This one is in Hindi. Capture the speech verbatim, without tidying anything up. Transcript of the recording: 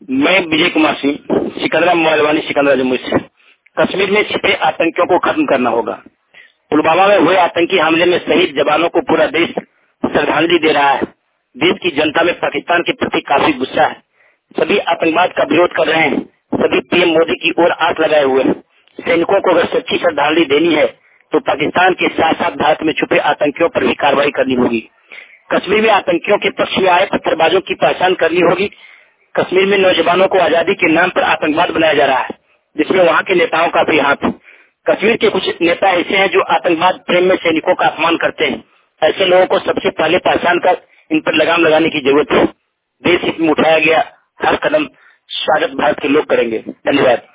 मैं विजय कुमार सिंह, सिकंदरा मोबाइल वानी, सिकंदरा जम्मू से। कश्मीर में छिपे आतंकियों को खत्म करना होगा। पुलवामा में हुए आतंकी हमले में शहीद जवानों को पूरा देश श्रद्धांजलि दे रहा है। देश की जनता में पाकिस्तान के प्रति काफी गुस्सा है। सभी आतंकवाद का विरोध कर रहे हैं। सभी पीएम मोदी की ओर आस लगाए हुए हैं। सैनिकों को अगर सच्ची श्रद्धांजलि देनी है तो पाकिस्तान के साथ साथ भारत में छुपे आतंकियों पर भी कार्रवाई करनी होगी। कश्मीर में आतंकियों के पक्ष में आए पत्थरबाजों की पहचान करनी होगी। कश्मीर में नौजवानों को आजादी के नाम पर आतंकवाद बनाया जा रहा है, जिसमें वहाँ के नेताओं का भी हाथ है। कश्मीर के कुछ नेता ऐसे हैं जो आतंकवाद प्रेम में सैनिकों का अपमान करते हैं। ऐसे लोगों को सबसे पहले पहचान कर इन पर लगाम लगाने की जरूरत है। देश हित में उठाया गया हर कदम स्वागत भारत के लोग करेंगे। धन्यवाद।